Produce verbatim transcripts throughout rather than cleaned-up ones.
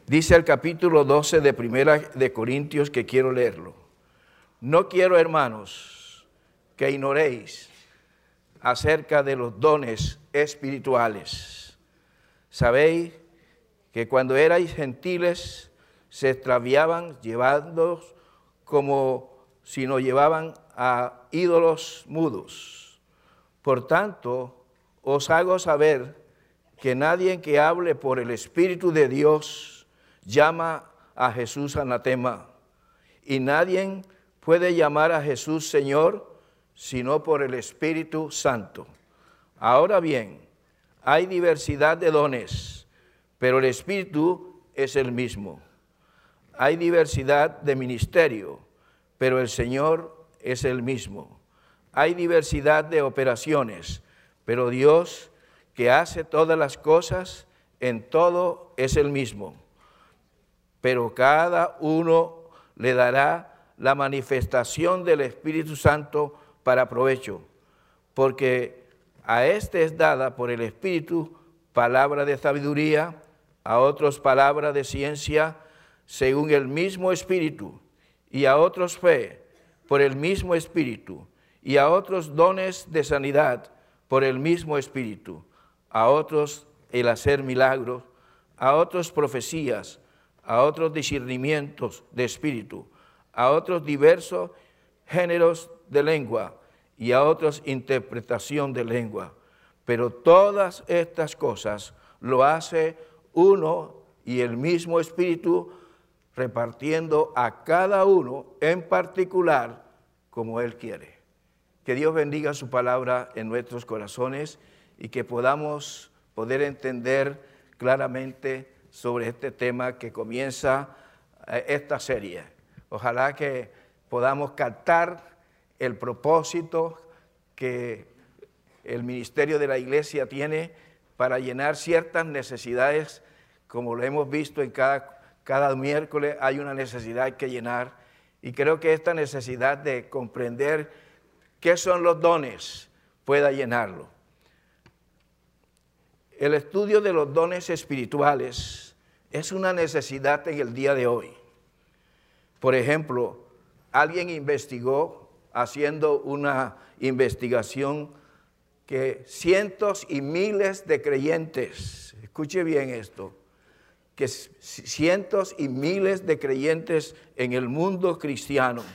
Dice el capítulo doce de Primera de Corintios, que quiero leerlo. No quiero, hermanos, que ignoréis acerca de los dones espirituales. Sabéis que cuando erais gentiles se extraviaban llevándoos como si nos llevaban a ídolos mudos. Por tanto, os hago saber que nadie que hable por el Espíritu de Dios llama a Jesús anatema, y nadie puede llamar a Jesús Señor sino por el Espíritu Santo. Ahora bien, hay diversidad de dones, pero el Espíritu es el mismo. Hay diversidad de ministerio, pero el Señor es el mismo. Hay diversidad de operaciones, pero Dios, que hace todas las cosas, en todo es el mismo. Pero cada uno le dará la manifestación del Espíritu Santo para provecho, porque a este es dada por el Espíritu palabra de sabiduría, a otros palabra de ciencia, según el mismo Espíritu, y a otros fe, por el mismo Espíritu, y a otros dones de sanidad, por el mismo Espíritu, a otros el hacer milagros, a otros profecías, a otros discernimientos de espíritu, a otros diversos géneros de lengua y a otros interpretación de lengua. Pero todas estas cosas lo hace uno y el mismo Espíritu, repartiendo a cada uno en particular como Él quiere. Que Dios bendiga su palabra en nuestros corazones y que podamos poder entender claramente sobre este tema que comienza esta serie. Ojalá que podamos captar el propósito que el ministerio de la iglesia tiene para llenar ciertas necesidades, como lo hemos visto en cada, cada miércoles hay una necesidad que llenar, y creo que esta necesidad de comprender qué son los dones pueda llenarlo. El estudio de los dones espirituales es una necesidad en el día de hoy. Por ejemplo, alguien investigó, haciendo una investigación, que cientos y miles de creyentes, escuche bien esto, que cientos y miles de creyentes en el mundo cristiano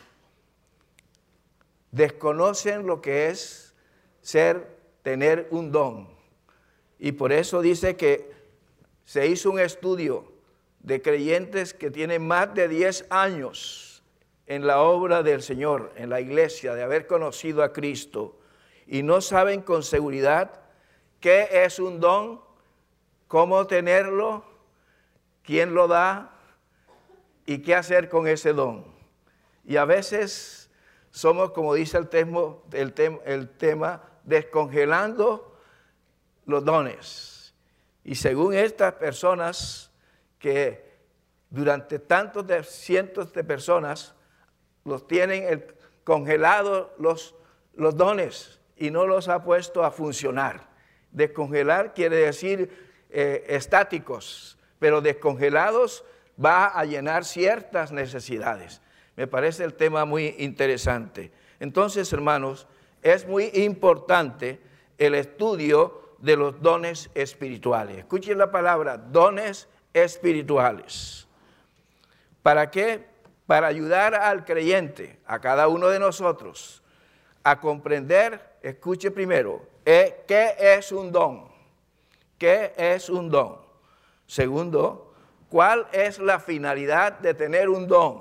desconocen lo que es ser, tener un don. Y por eso dice que se hizo un estudio de creyentes que tienen más de diez años en la obra del Señor, en la iglesia, de haber conocido a Cristo, y no saben con seguridad qué es un don, cómo tenerlo, quién lo da y qué hacer con ese don. Y a veces somos, como dice el, temo, el, tem, el tema, descongelando los dones. Y según estas personas, que durante tantos de cientos de personas los tienen el, congelados los, los dones y no los ha puesto a funcionar. Descongelar quiere decir eh, estáticos, pero descongelados va a llenar ciertas necesidades. Me parece el tema muy interesante. Entonces, hermanos, es muy importante el estudio de los dones espirituales. Escuchen la palabra, dones espirituales. ¿Para qué? Para ayudar al creyente, a cada uno de nosotros, a comprender, escuche primero, eh, ¿qué es un don? ¿Qué es un don? Segundo, ¿cuál es la finalidad de tener un don?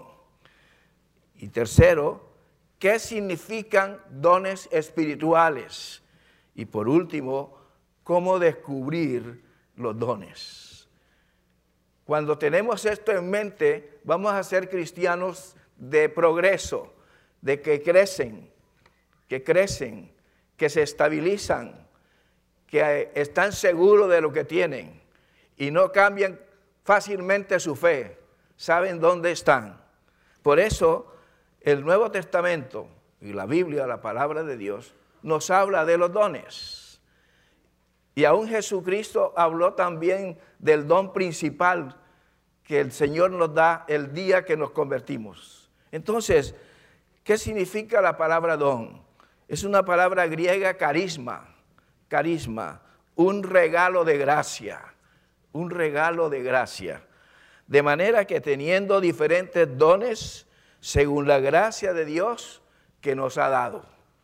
Y tercero, ¿qué significan dones espirituales? Y por último, ¿cómo descubrir los dones? Cuando tenemos esto en mente, vamos a ser cristianos de progreso, de que crecen, que crecen, que se estabilizan, que están seguros de lo que tienen y no cambian fácilmente su fe, saben dónde están. Por eso el Nuevo Testamento y la Biblia, la palabra de Dios, nos habla de los dones. Y aún Jesucristo habló también del don principal que el Señor nos da el día que nos convertimos. Entonces, ¿qué significa la palabra don? Es una palabra griega, carisma, carisma, un regalo de gracia, un regalo de gracia. De manera que teniendo diferentes dones, según la gracia de Dios que nos ha dado.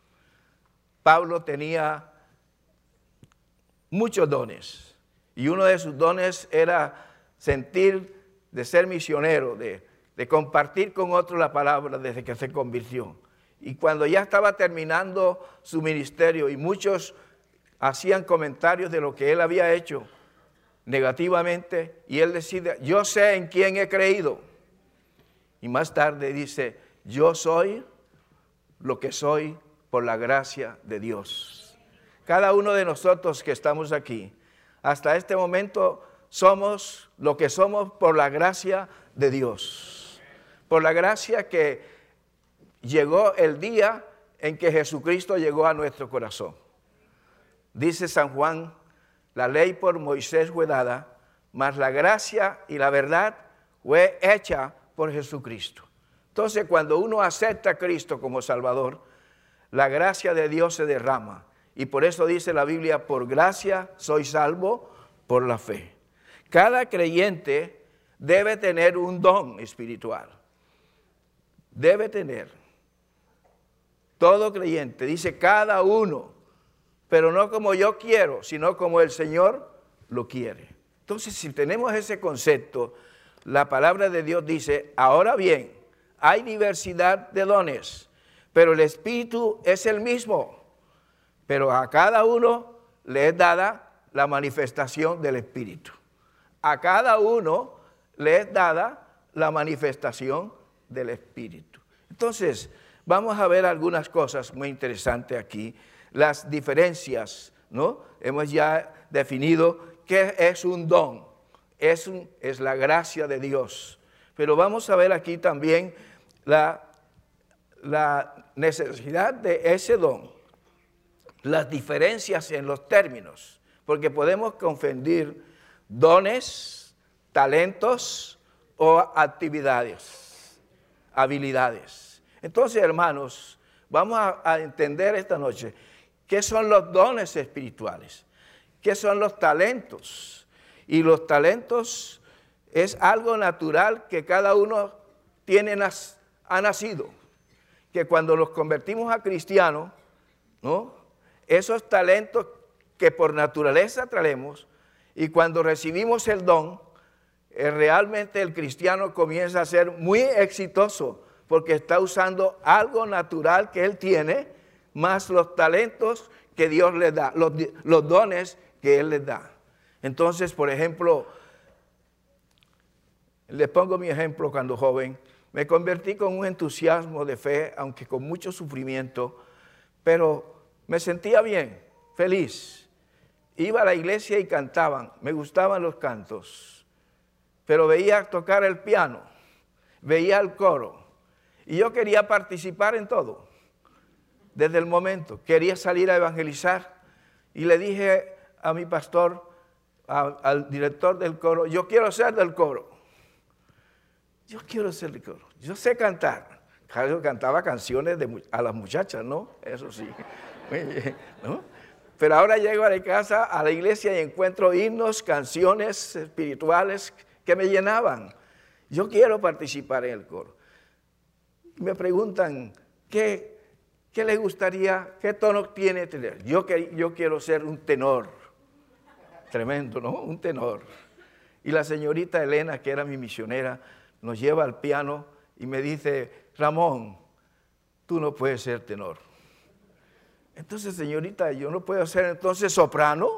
Pablo tenía muchos dones, y uno de sus dones era sentir de ser misionero, de, de compartir con otros la palabra desde que se convirtió. Y cuando ya estaba terminando su ministerio y muchos hacían comentarios de lo que él había hecho negativamente, y él decide, yo sé en quién he creído. Y más tarde dice, yo soy lo que soy por la gracia de Dios. Cada uno de nosotros que estamos aquí, hasta este momento somos lo que somos por la gracia de Dios. Por la gracia que llegó el día en que Jesucristo llegó a nuestro corazón. Dice San Juan, la ley por Moisés fue dada, mas la gracia y la verdad fue hecha por Jesucristo. Entonces, cuando uno acepta a Cristo como Salvador, la gracia de Dios se derrama. Y por eso dice la Biblia, por gracia soy salvo por la fe. Cada creyente debe tener un don espiritual. Debe tener. Todo creyente, dice cada uno, pero no como yo quiero, sino como el Señor lo quiere. Entonces, si tenemos ese concepto, la palabra de Dios dice, ahora bien, hay diversidad de dones, pero el Espíritu es el mismo, pero a cada uno le es dada la manifestación del Espíritu. A cada uno le es dada la manifestación del Espíritu. Entonces, vamos a ver algunas cosas muy interesantes aquí. Las diferencias, ¿no? Hemos ya definido qué es un don. Es, un, es la gracia de Dios. Pero vamos a ver aquí también la, la necesidad de ese don. Las diferencias en los términos. Porque podemos confundir dones, talentos o actividades, habilidades. Entonces, hermanos, vamos a, a entender esta noche qué son los dones espirituales, qué son los talentos. Y los talentos es algo natural que cada uno tiene, ha nacido. Que cuando nos convertimos a cristianos, ¿no? Esos talentos que por naturaleza traemos, y cuando recibimos el don, eh, realmente el cristiano comienza a ser muy exitoso, porque está usando algo natural que él tiene, más los talentos que Dios le da, los, los dones que Él les da. Entonces, por ejemplo, les pongo mi ejemplo cuando joven, me convertí con un entusiasmo de fe, aunque con mucho sufrimiento, pero me sentía bien, feliz. Iba a la iglesia y cantaban, me gustaban los cantos, pero veía tocar el piano, veía el coro, y yo quería participar en todo. Desde el momento, quería salir a evangelizar y le dije a mi pastor, a, al director del coro, yo quiero ser del coro. Yo quiero ser del coro. Yo sé cantar. Yo cantaba canciones de, a las muchachas, ¿no? Eso sí. ¿No? Pero ahora llego a la casa, a la iglesia y encuentro himnos, canciones espirituales que me llenaban. Yo quiero participar en el coro. Y me preguntan, ¿qué? ¿Qué le gustaría? ¿Qué tono tiene tener? Yo, yo quiero ser un tenor. Tremendo, ¿no? Un tenor. Y la señorita Elena, que era mi misionera, nos lleva al piano y me dice, Ramón, tú no puedes ser tenor. Entonces, señorita, yo no puedo ser entonces soprano.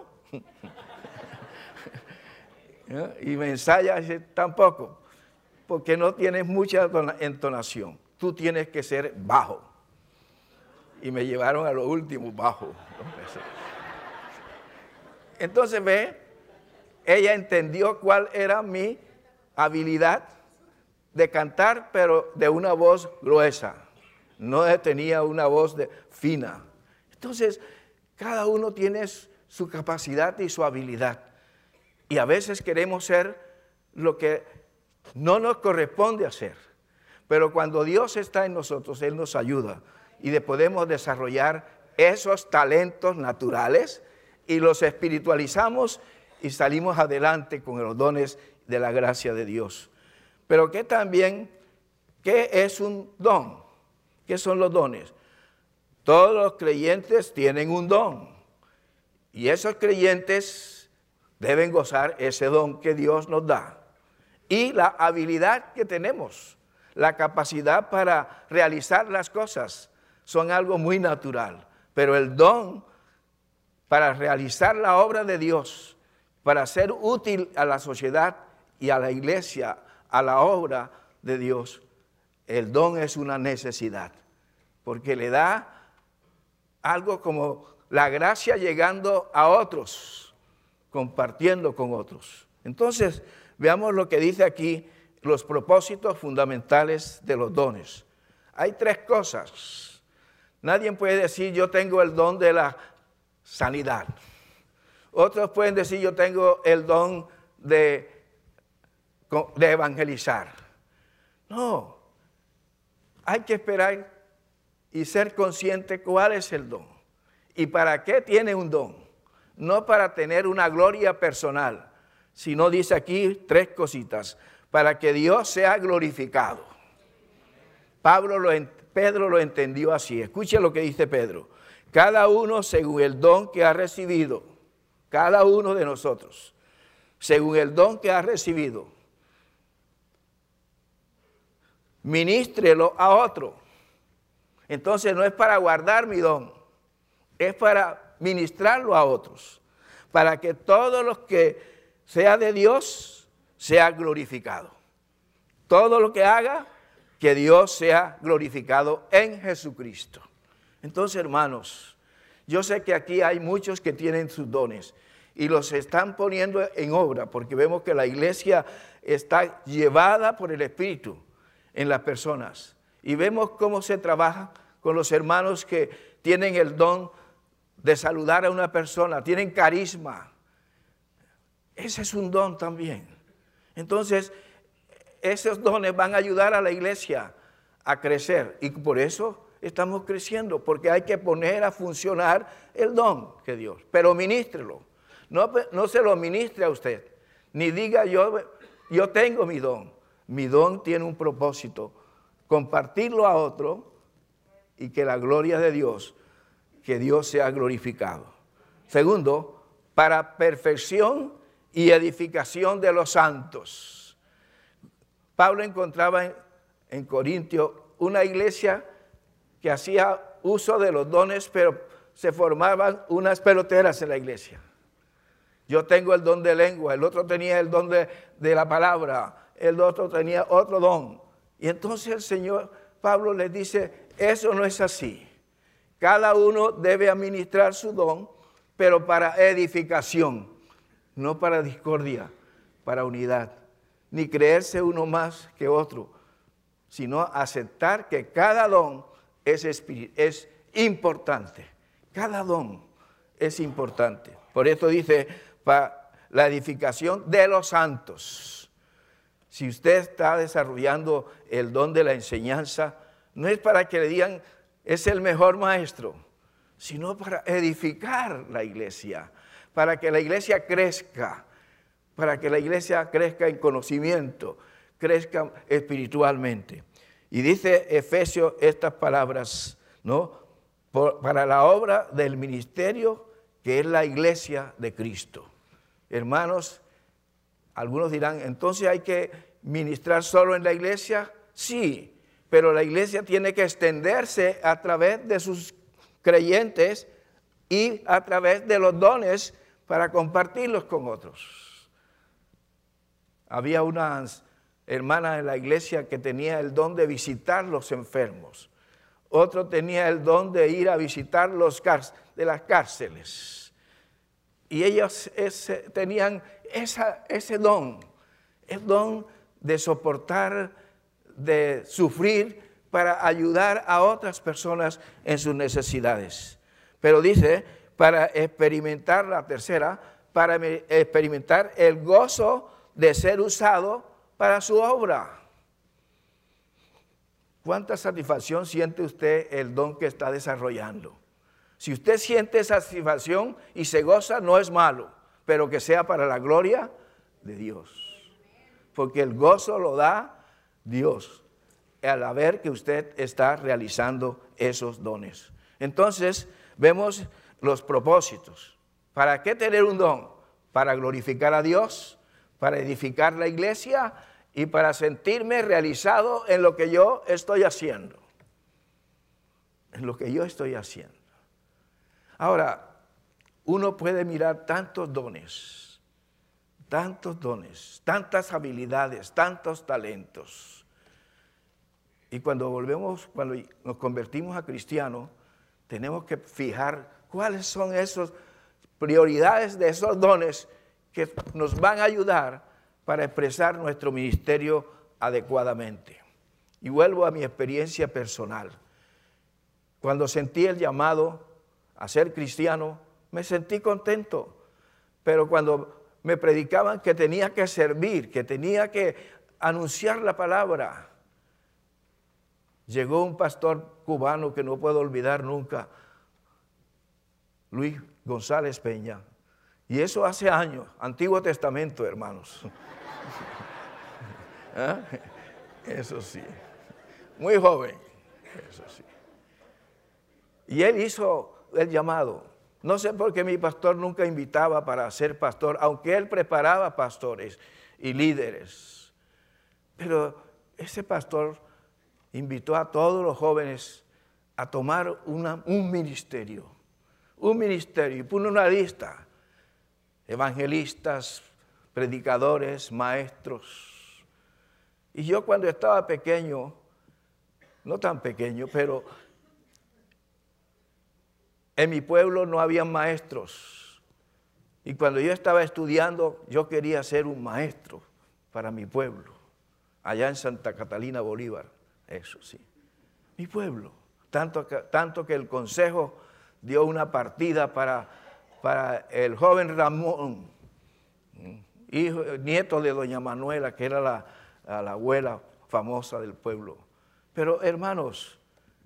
Y me ensaya y dice, tampoco, porque no tienes mucha entonación. Tú tienes que ser bajo. Y me llevaron a lo último, bajo. Entonces, ve, ella entendió cuál era mi habilidad de cantar, pero de una voz gruesa. No tenía una voz de, fina. Entonces, cada uno tiene su capacidad y su habilidad. Y a veces queremos ser lo que no nos corresponde hacer. Pero cuando Dios está en nosotros, Él nos ayuda y de podemos desarrollar esos talentos naturales y los espiritualizamos y salimos adelante con los dones de la gracia de Dios. Pero que también, ¿qué es un don? ¿Qué son los dones? Todos los creyentes tienen un don y esos creyentes deben gozar ese don que Dios nos da y la habilidad que tenemos, la capacidad para realizar las cosas son algo muy natural, pero el don para realizar la obra de Dios, para ser útil a la sociedad y a la iglesia, a la obra de Dios, el don es una necesidad, porque le da algo como la gracia llegando a otros, compartiendo con otros. Entonces, veamos lo que dice aquí, los propósitos fundamentales de los dones. Hay tres cosas. Nadie puede decir, yo tengo el don de la sanidad. Otros pueden decir, yo tengo el don de, de evangelizar. No, hay que esperar y ser consciente cuál es el don y para qué tiene un don. No para tener una gloria personal, sino dice aquí tres cositas, para que Dios sea glorificado. Pablo lo, Pedro lo entendió así. Escuche lo que dice Pedro. Cada uno según el don que ha recibido, cada uno de nosotros, según el don que ha recibido, ministrelo a otro. Entonces no es para guardar mi don, es para ministrarlo a otros, para que todos los que sea de Dios sea glorificado. Todo lo que haga, que Dios sea glorificado en Jesucristo. Entonces, hermanos, yo sé que aquí hay muchos que tienen sus dones y los están poniendo en obra, porque vemos que la iglesia está llevada por el Espíritu en las personas. Y vemos cómo se trabaja con los hermanos que tienen el don de saludar a una persona, tienen carisma. Ese es un don también. Entonces, esos dones van a ayudar a la iglesia a crecer. Y por eso estamos creciendo, porque hay que poner a funcionar el don que Dios. Pero ministrelo. No, no se lo ministre a usted. Ni diga yo, yo tengo mi don. Mi don tiene un propósito. Compartirlo a otro y que la gloria de Dios, que Dios sea glorificado. Segundo, para perfección y edificación de los santos. Pablo encontraba en, en Corintio una iglesia que hacía uso de los dones, pero se formaban unas peloteras en la iglesia. Yo tengo el don de lengua, el otro tenía el don de, de la palabra, el otro tenía otro don. Y entonces el Señor Pablo les dice, eso no es así. Cada uno debe administrar su don, pero para edificación, no para discordia, para unidad. Ni creerse uno más que otro, sino aceptar que cada don es, es importante. Cada don es importante. Por eso dice, para la edificación de los santos. Si usted está desarrollando el don de la enseñanza, no es para que le digan, es el mejor maestro, sino para edificar la iglesia, para que la iglesia crezca, para que la iglesia crezca en conocimiento, crezca espiritualmente. Y dice Efesios estas palabras, ¿no? Por, para la obra del ministerio que es la iglesia de Cristo. Hermanos, algunos dirán, entonces hay que ministrar solo en la iglesia. Sí, pero la iglesia tiene que extenderse a través de sus creyentes y a través de los dones para compartirlos con otros. Había una hermana en la iglesia que tenía el don de visitar los enfermos. Otro tenía el don de ir a visitar los de las cárceles. Y ellos ese, tenían esa, ese don, el don de soportar, de sufrir para ayudar a otras personas en sus necesidades. Pero dice, para experimentar, la tercera, para experimentar el gozo de ser usado para su obra. ¿Cuánta satisfacción siente usted el don que está desarrollando? Si usted siente satisfacción y se goza, no es malo, pero que sea para la gloria de Dios. Porque el gozo lo da Dios al ver que usted está realizando esos dones. Entonces, vemos los propósitos. ¿Para qué tener un don? Para glorificar a Dios, para edificar la iglesia y para sentirme realizado en lo que yo estoy haciendo. En lo que yo estoy haciendo. Ahora, uno puede mirar tantos dones, tantos dones, tantas habilidades, tantos talentos. Y cuando volvemos, cuando nos convertimos a cristianos, tenemos que fijar cuáles son esas prioridades de esos dones que nos van a ayudar para expresar nuestro ministerio adecuadamente. Y vuelvo a mi experiencia personal. Cuando sentí el llamado a ser cristiano, me sentí contento. Pero cuando me predicaban que tenía que servir, que tenía que anunciar la palabra, llegó un pastor cubano que no puedo olvidar nunca, Luis González Peña. Y eso hace años, Antiguo Testamento, hermanos. ¿Ah? Eso sí, muy joven, eso sí. Y él hizo el llamado. No sé por qué mi pastor nunca invitaba para ser pastor, aunque él preparaba pastores y líderes. Pero ese pastor invitó a todos los jóvenes a tomar una, un ministerio, un ministerio, y puso una lista, evangelistas, predicadores, maestros. Y yo cuando estaba pequeño, no tan pequeño, pero en mi pueblo no había maestros. Y cuando yo estaba estudiando, yo quería ser un maestro para mi pueblo, allá en Santa Catalina, Bolívar, eso sí, mi pueblo. Tanto que, tanto que el consejo dio una partida para, para el joven Ramón, hijo, nieto de doña Manuela, que era la, la abuela famosa del pueblo. Pero hermanos,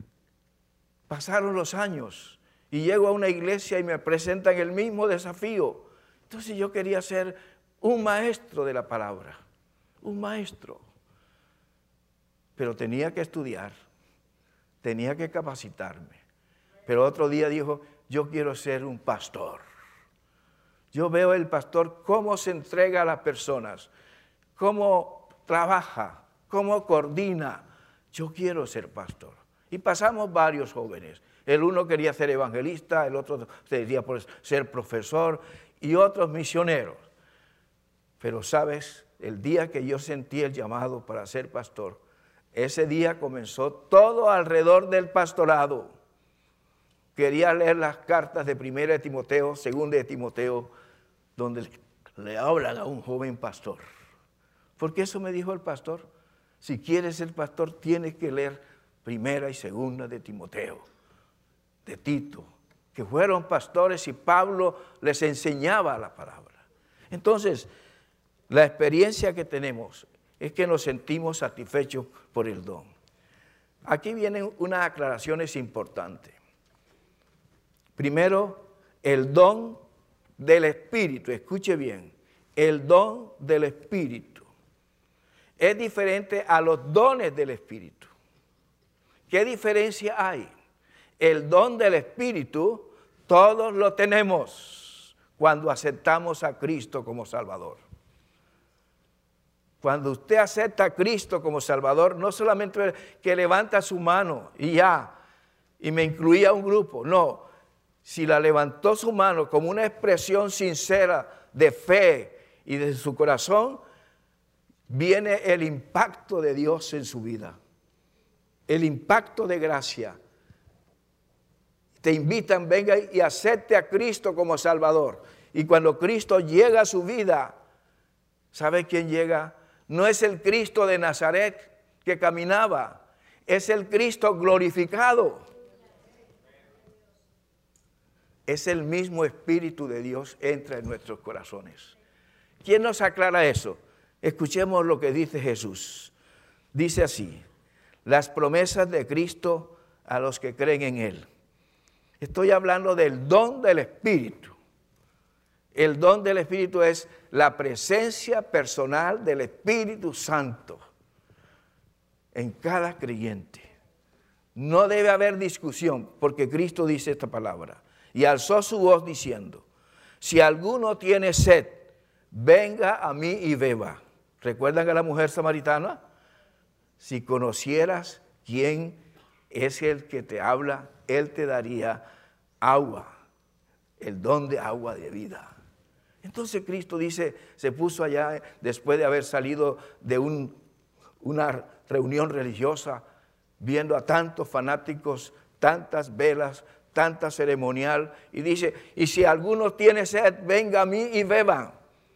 pasaron los años y llego a una iglesia y me presentan el mismo desafío. Entonces yo quería ser un maestro de la palabra, un maestro. Pero tenía que estudiar, tenía que capacitarme. Pero otro día dijo, yo quiero ser un pastor. Yo veo el pastor cómo se entrega a las personas, cómo trabaja, cómo coordina. Yo quiero ser pastor. Y pasamos varios jóvenes. El uno quería ser evangelista, el otro quería ser profesor y otros misioneros. Pero sabes, el día que yo sentí el llamado para ser pastor, ese día comenzó todo alrededor del pastorado. Quería leer las cartas de Primera de Timoteo, Segunda de Timoteo, donde le hablan a un joven pastor. Porque eso me dijo el pastor. Si quieres ser pastor, tienes que leer Primera y Segunda de Timoteo, de Tito, que fueron pastores y Pablo les enseñaba la palabra. Entonces, la experiencia que tenemos es que nos sentimos satisfechos por el don. Aquí vienen unas aclaraciones importantes. Primero, el don del Espíritu, escuche bien, el don del Espíritu es diferente a los dones del Espíritu. ¿Qué diferencia hay? El don del Espíritu todos lo tenemos cuando aceptamos a Cristo como Salvador. Cuando usted acepta a Cristo como Salvador, no solamente que levanta su mano y ya, y me incluía a un grupo, no. Si la levantó su mano como una expresión sincera de fe y de su corazón, viene el impacto de Dios en su vida, el impacto de gracia. Te invitan, venga y acepte a Cristo como Salvador. Y cuando Cristo llega a su vida, ¿sabe quién llega? No es el Cristo de Nazaret que caminaba, es el Cristo glorificado. Es el mismo Espíritu de Dios entra en nuestros corazones. ¿Quién nos aclara eso? Escuchemos lo que dice Jesús. Dice así: las promesas de Cristo a los que creen en Él. Estoy hablando del don del Espíritu. El don del Espíritu es la presencia personal del Espíritu Santo en cada creyente. No debe haber discusión, porque Cristo dice esta palabra. Y alzó su voz diciendo: si alguno tiene sed, venga a mí y beba. ¿Recuerdan a la mujer samaritana? Si conocieras quién es el que te habla, él te daría agua, el don de agua de vida. Entonces Cristo dice, se puso allá después de haber salido de un, una reunión religiosa, viendo a tantos fanáticos, tantas velas, tanta ceremonial, y dice: y si alguno tiene sed, venga a mí y beba.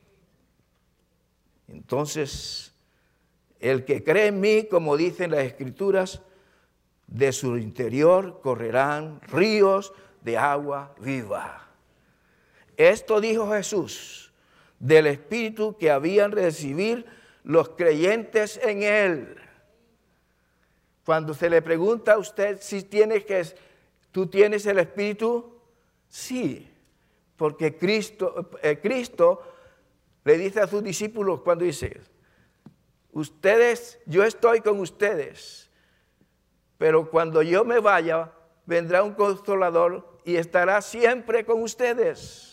Entonces, el que cree en mí, como dicen las Escrituras, de su interior correrán ríos de agua viva. Esto dijo Jesús del Espíritu que habían recibido los creyentes en Él. Cuando se le pregunta a usted si tiene que, ¿tú tienes el Espíritu? Sí, porque Cristo, eh, Cristo le dice a sus discípulos cuando dice: ustedes, yo estoy con ustedes, pero cuando yo me vaya, vendrá un Consolador y estará siempre con ustedes.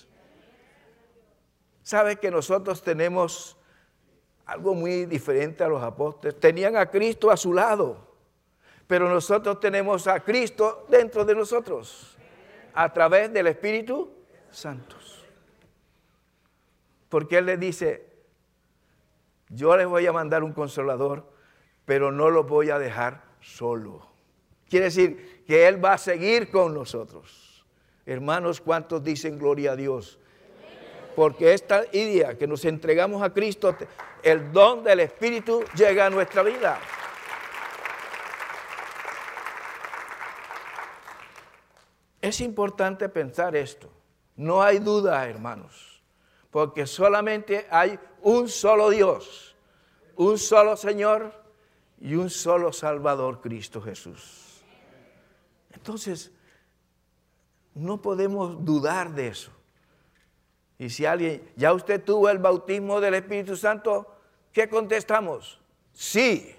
¿Sabe que nosotros tenemos algo muy diferente a los apóstoles? Tenían a Cristo a su lado, pero nosotros tenemos a Cristo dentro de nosotros, a través del Espíritu Santo. Porque Él les dice: yo les voy a mandar un Consolador, pero no los voy a dejar solo. Quiere decir que Él va a seguir con nosotros. Hermanos, ¿cuántos dicen gloria a Dios? Porque esta idea que nos entregamos a Cristo, el don del Espíritu llega a nuestra vida. Es importante pensar esto. No hay duda, hermanos, porque solamente hay un solo Dios, un solo Señor y un solo Salvador, Cristo Jesús. Entonces, no podemos dudar de eso. Y si alguien, ya usted tuvo el bautismo del Espíritu Santo, ¿qué contestamos? Sí.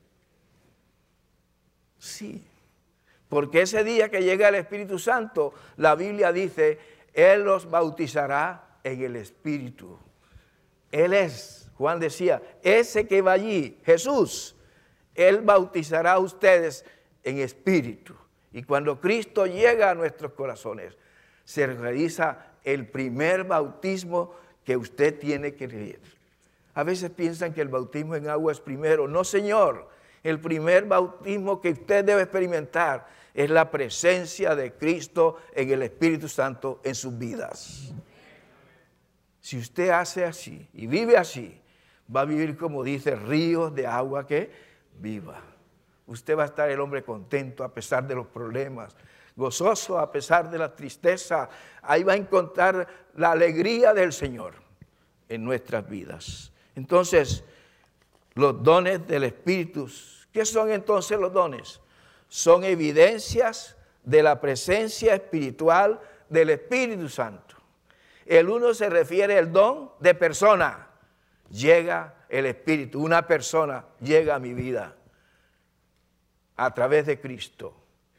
Sí. Porque ese día que llega el Espíritu Santo, la Biblia dice, Él los bautizará en el Espíritu. Él es, Juan decía, ese que va allí, Jesús, Él bautizará a ustedes en Espíritu. Y cuando Cristo llega a nuestros corazones, se realiza el primer bautismo que usted tiene que creer. A veces piensan que el bautismo en agua es primero. No, señor. El primer bautismo que usted debe experimentar es la presencia de Cristo en el Espíritu Santo en sus vidas. Si usted hace así y vive así, va a vivir, como dice, ríos de agua que viva. Usted va a estar el hombre contento a pesar de los problemas, gozoso a pesar de la tristeza. Ahí va a encontrar la alegría del Señor en nuestras vidas. Entonces, los dones del Espíritu, ¿qué son entonces los dones? Son evidencias de la presencia espiritual del Espíritu Santo. El uno se refiere al don de persona. Llega el Espíritu, una persona llega a mi vida a través de Cristo.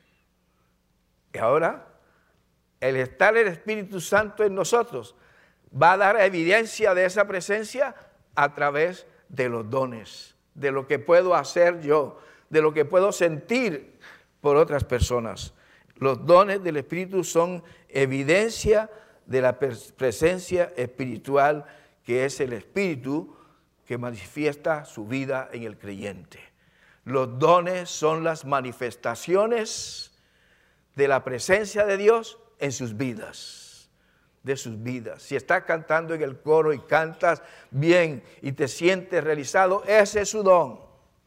Y ahora, el estar el Espíritu Santo en nosotros va a dar evidencia de esa presencia a través de los dones, de lo que puedo hacer yo, de lo que puedo sentir por otras personas. Los dones del Espíritu son evidencia de la presencia espiritual que es el Espíritu que manifiesta su vida en el creyente. Los dones son las manifestaciones de la presencia de Dios en sus vidas, de sus vidas. Si estás cantando en el coro y cantas bien y te sientes realizado, ese es su don.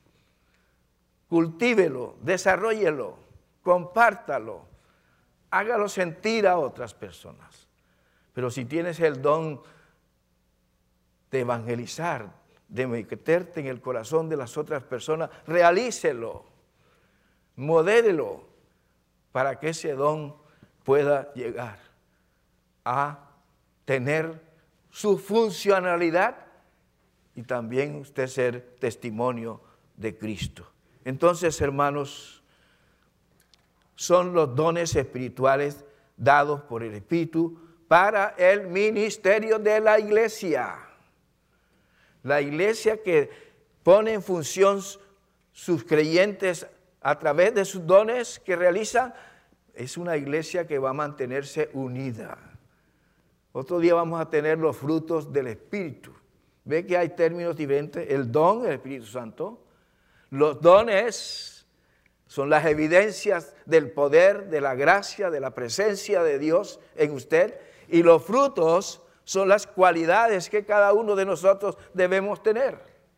Cultívelo, desarróllelo, compártalo, hágalo sentir a otras personas. Pero si tienes el don de evangelizar, de meterte en el corazón de las otras personas, realícelo, modélelo, para que ese don pueda llegar a tener su funcionalidad y también usted ser testimonio de Cristo. Entonces, hermanos, son los dones espirituales dados por el Espíritu para el ministerio de la iglesia. La iglesia que pone en función sus creyentes a través de sus dones que realizan, es una iglesia que va a mantenerse unida. Otro día vamos a tener los frutos del Espíritu. ¿Ve que hay términos diferentes? El don, el Espíritu Santo. Los dones son las evidencias del poder, de la gracia, de la presencia de Dios en usted. Y los frutos son las cualidades que cada uno de nosotros debemos tener.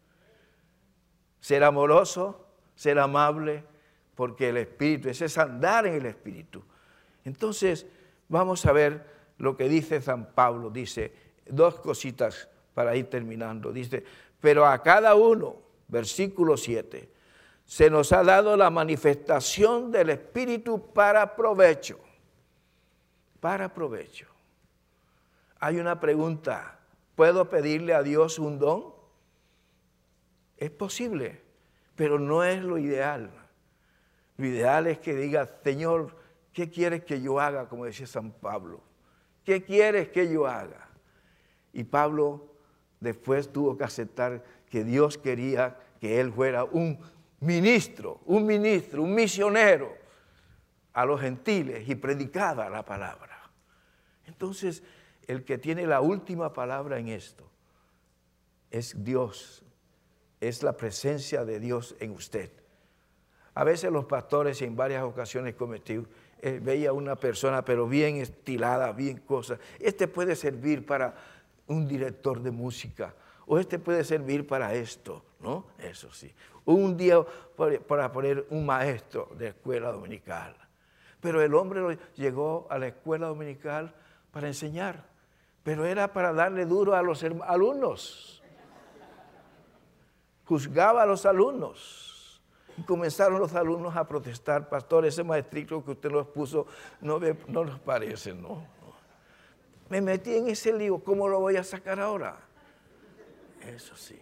Ser amoroso, ser amable, porque el Espíritu, ese es andar en el Espíritu. Entonces, vamos a ver lo que dice San Pablo. Dice, dos cositas para ir terminando. Dice, pero a cada uno, versículo siete, se nos ha dado la manifestación del Espíritu para provecho. Para provecho. Hay una pregunta, ¿puedo pedirle a Dios un don? Es posible, pero no es lo ideal. Lo ideal es que diga, Señor, ¿qué quieres que yo haga? Como decía San Pablo. ¿Qué quieres que yo haga? Y Pablo después tuvo que aceptar que Dios quería que él fuera un ministro, un ministro, un misionero a los gentiles y predicaba la palabra. Entonces, el que tiene la última palabra en esto es Dios, es la presencia de Dios en usted. A veces los pastores en varias ocasiones cometí, eh, veía una persona pero bien estilada, bien cosa. Este puede servir para un director de música o este puede servir para esto, ¿no? Eso sí. Un día para poner un maestro de escuela dominical. Pero el hombre llegó a la escuela dominical para enseñar, pero era para darle duro a los alumnos. Juzgaba a los alumnos. Y comenzaron los alumnos a protestar, pastor, ese maestrito que usted nos puso no, me, no nos parece, ¿no? Me metí en ese lío, ¿cómo lo voy a sacar ahora? Eso sí.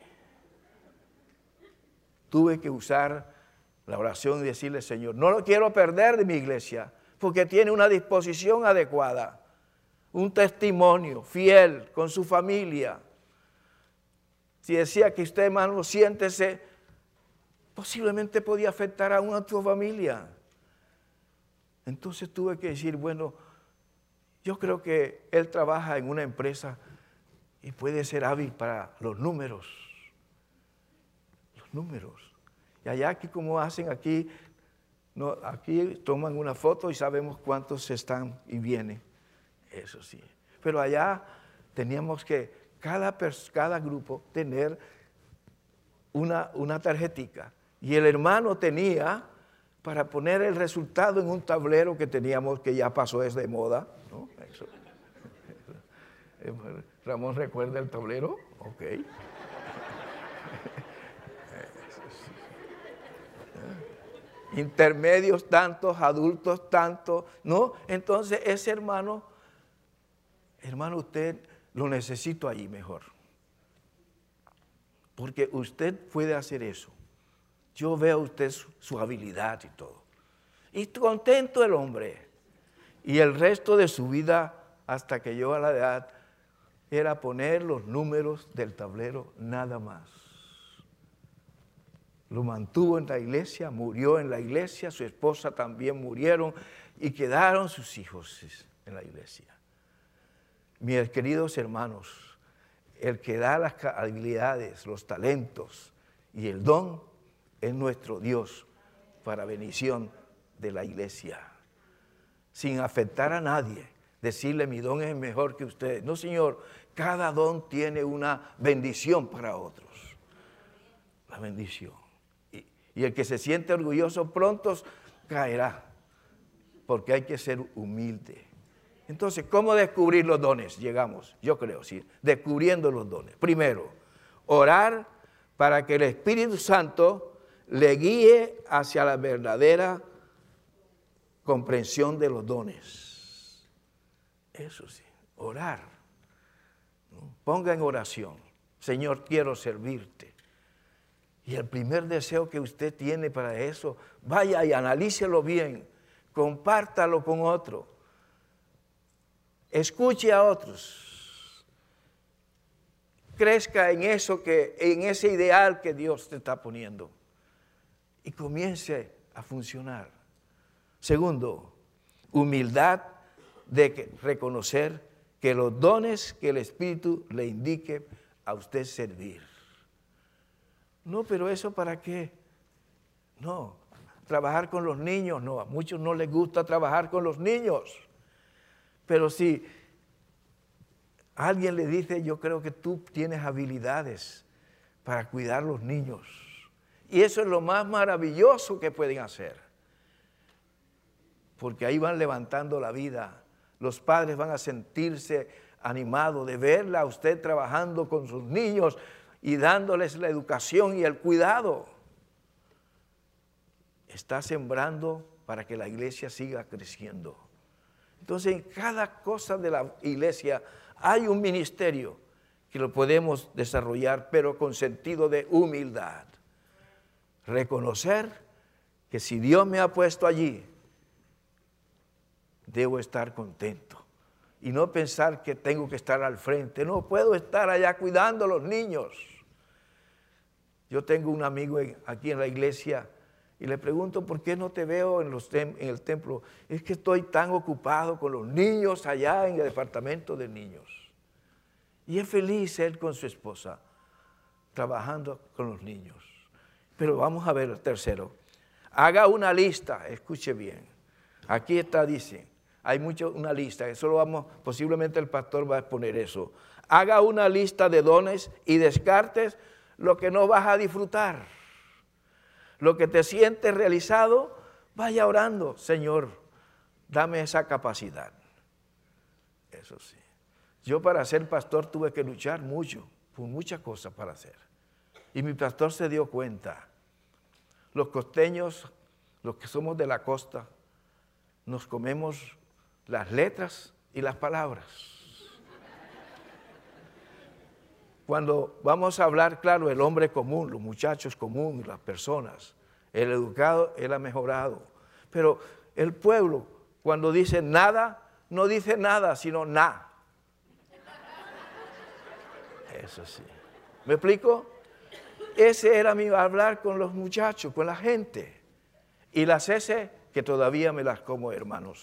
Tuve que usar la oración y decirle, Señor, no lo quiero perder de mi iglesia, porque tiene una disposición adecuada, un testimonio fiel con su familia. Si decía que usted, hermano, siéntese, posiblemente podía afectar a una de tu familia. Entonces tuve que decir, bueno, yo creo que él trabaja en una empresa y puede ser hábil para los números. Los números. Y allá aquí como hacen aquí, no, aquí toman una foto y sabemos cuántos están y vienen. Eso sí. Pero allá teníamos que cada, cada grupo tener una, una tarjetica. Y el hermano tenía para poner el resultado en un tablero que teníamos, que ya pasó, es de moda, ¿no? Eso. Ramón, ¿recuerda el tablero? Ok. Intermedios tantos, adultos tantos, ¿no? Entonces ese hermano, hermano, usted lo necesito allí mejor. Porque usted puede hacer eso. Yo veo a usted su, su habilidad y todo. Y contento el hombre. Y el resto de su vida, hasta que llegó a la edad, era poner los números del tablero nada más. Lo mantuvo en la iglesia, murió en la iglesia, su esposa también murieron y quedaron sus hijos en la iglesia. Mis queridos hermanos, el que da las habilidades, los talentos y el don es nuestro Dios para bendición de la iglesia. Sin afectar a nadie, decirle mi don es mejor que ustedes. No, Señor, cada don tiene una bendición para otros. La bendición. Y, y el que se siente orgulloso pronto caerá, porque hay que ser humilde. Entonces, ¿cómo descubrir los dones? Llegamos, yo creo, sí, descubriendo los dones. Primero, orar para que el Espíritu Santo le guíe hacia la verdadera comprensión de los dones. Eso sí, orar. Ponga en oración, Señor, quiero servirte. Y el primer deseo que usted tiene para eso, vaya y analícelo bien, compártalo con otro, escuche a otros, crezca en eso que, en ese ideal que Dios te está poniendo y comience a funcionar. Segundo, humildad de que, reconocer que los dones que el Espíritu le indique a usted servir. No, pero ¿eso para qué? No, trabajar con los niños, no, a muchos no les gusta trabajar con los niños. Pero si alguien le dice, yo creo que tú tienes habilidades para cuidar a los niños. Y eso es lo más maravilloso que pueden hacer. Porque ahí van levantando la vida. Los padres van a sentirse animados de verla a usted trabajando con sus niños y dándoles la educación y el cuidado. Está sembrando para que la iglesia siga creciendo. Entonces, en cada cosa de la iglesia hay un ministerio que lo podemos desarrollar, pero con sentido de humildad. Reconocer que si Dios me ha puesto allí, debo estar contento y no pensar que tengo que estar al frente. No puedo estar allá cuidando a los niños. Yo tengo un amigo en, aquí en la iglesia y le pregunto, ¿por qué no te veo en, los tem en el templo? Es que estoy tan ocupado con los niños allá en el departamento de niños. Y es feliz él con su esposa, trabajando con los niños. Pero vamos a ver el tercero. Haga una lista, escuche bien. Aquí está, dice, hay mucho, una lista, eso lo vamos, posiblemente el pastor va a exponer eso. Haga una lista de dones y descartes lo que no vas a disfrutar. Lo que te sientes realizado, vaya orando, Señor, dame esa capacidad. Eso sí. Yo para ser pastor tuve que luchar mucho, por muchas cosas para hacer. Y mi pastor se dio cuenta. Los costeños, los que somos de la costa, nos comemos las letras y las palabras. Cuando vamos a hablar, claro, el hombre común, los muchachos comunes, las personas, el educado, él ha mejorado. Pero el pueblo, cuando dice nada, no dice nada, sino na. Eso sí. ¿Me explico? Ese era mi hablar con los muchachos, con la gente. Y las S, que todavía me las como, hermanos.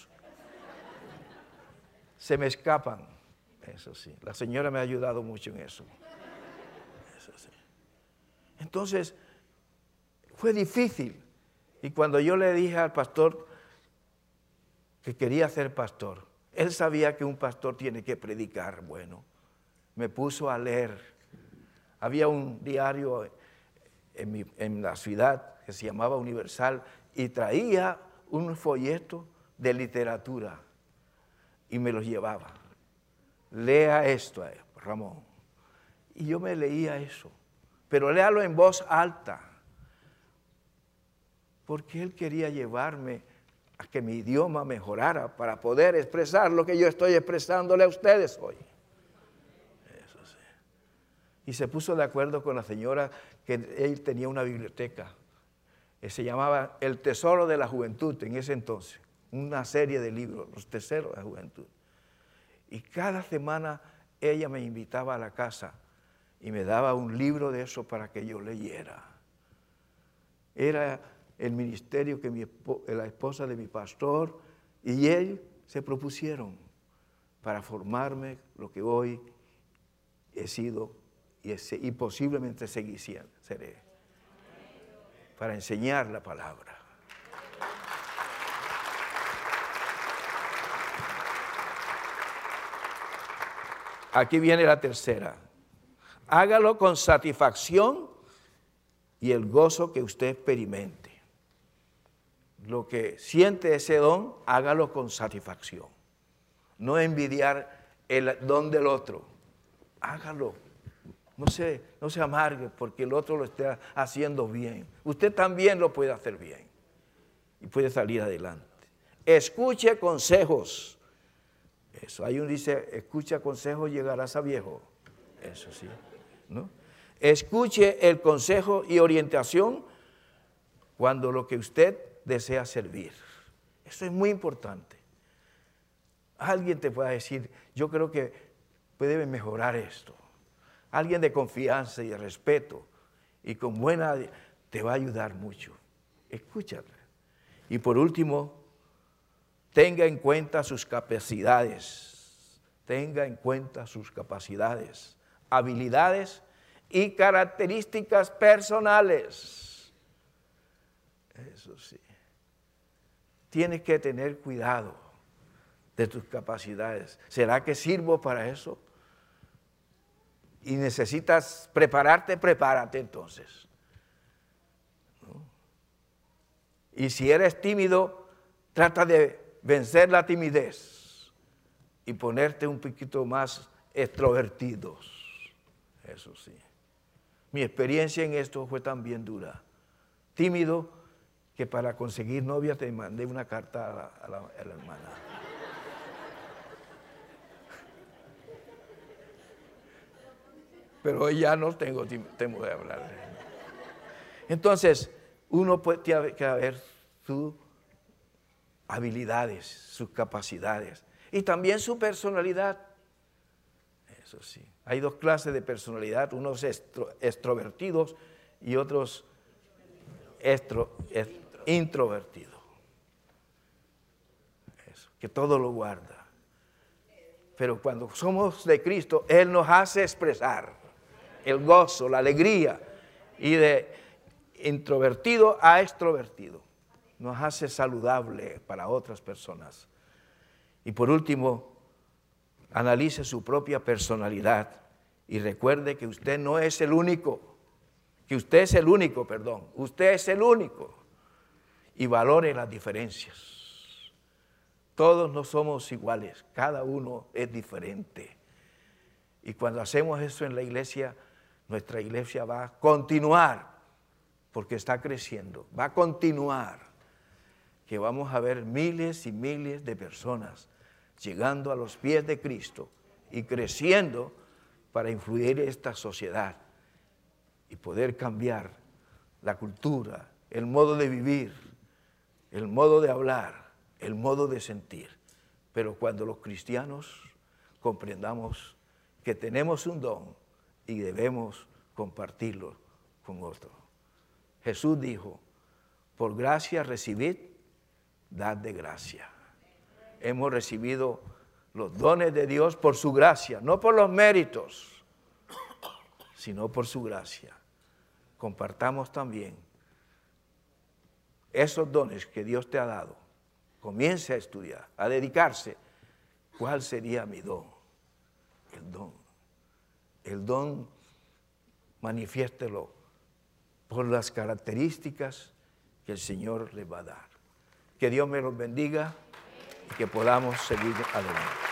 Se me escapan, eso sí. La señora me ha ayudado mucho en eso. Eso sí. Entonces, fue difícil. Y cuando yo le dije al pastor que quería ser pastor, él sabía que un pastor tiene que predicar. Bueno, me puso a leer. Había un diario en, mi, en la ciudad que se llamaba Universal y traía un folleto de literatura. Y me los llevaba. Lea esto, Ramón. Y yo me leía eso. Pero léalo en voz alta. Porque él quería llevarme a que mi idioma mejorara para poder expresar lo que yo estoy expresándole a ustedes hoy. Eso sí. Y se puso de acuerdo con la señora que él tenía una biblioteca. Que se llamaba El Tesoro de la Juventud en ese entonces. Una serie de libros, Los Tesoros de la Juventud. Y cada semana ella me invitaba a la casa y me daba un libro de eso para que yo leyera. Era el ministerio que mi, la esposa de mi pastor y él se propusieron para formarme lo que hoy he sido y, y posiblemente seguiré, seré, para enseñar la palabra. Aquí viene la tercera. Hágalo con satisfacción y el gozo que usted experimente. Lo que siente ese don, hágalo con satisfacción. No envidiar el don del otro. Hágalo No se, no se amargue porque el otro lo está haciendo bien. Usted también lo puede hacer bien y puede salir adelante. Escuche consejos. Eso, hay un dice, escucha consejos, llegarás a viejo. Eso sí, ¿no? Escuche el consejo y orientación cuando lo que usted desea servir. Eso es muy importante. Alguien te pueda decir, yo creo que debe mejorar esto. Alguien de confianza y de respeto y con buena, te va a ayudar mucho. Escúchale. Y por último, tenga en cuenta sus capacidades. Tenga en cuenta sus capacidades, habilidades y características personales. Eso sí. Tienes que tener cuidado de tus capacidades. ¿Será que sirvo para eso? Y necesitas prepararte, prepárate entonces. ¿No? Y si eres tímido, trata de vencer la timidez y ponerte un poquito más extrovertidos. Eso sí. Mi experiencia en esto fue también dura. Tímido, que para conseguir novia te mandé una carta a la, a la, a la hermana. Pero hoy ya no tengo tiempo de hablar. Entonces, uno puede, tiene que ver sus habilidades, sus capacidades y también su personalidad. Eso sí. Hay dos clases de personalidad, unos extro, extrovertidos y otros extro, est, introvertidos. Eso, que todo lo guarda. Pero cuando somos de Cristo, Él nos hace expresar el gozo, la alegría, y de introvertido a extrovertido. Nos hace saludable para otras personas. Y por último, analice su propia personalidad y recuerde que usted no es el único, que usted es el único, perdón, usted es el único. Y valore las diferencias. Todos no somos iguales, cada uno es diferente. Y cuando hacemos eso en la iglesia, nuestra iglesia va a continuar, porque está creciendo, va a continuar, que vamos a ver miles y miles de personas llegando a los pies de Cristo y creciendo para influir en esta sociedad y poder cambiar la cultura, el modo de vivir, el modo de hablar, el modo de sentir. Pero cuando los cristianos comprendamos que tenemos un don y debemos compartirlo con otros. Jesús dijo, por gracia recibid, dad de gracia. Hemos recibido los dones de Dios por su gracia, no por los méritos, sino por su gracia. Compartamos también esos dones que Dios te ha dado. Comience a estudiar, a dedicarse. ¿Cuál sería mi don? El don. El don, manifiéstelo por las características que el Señor le va a dar. Que Dios me los bendiga y que podamos seguir adelante.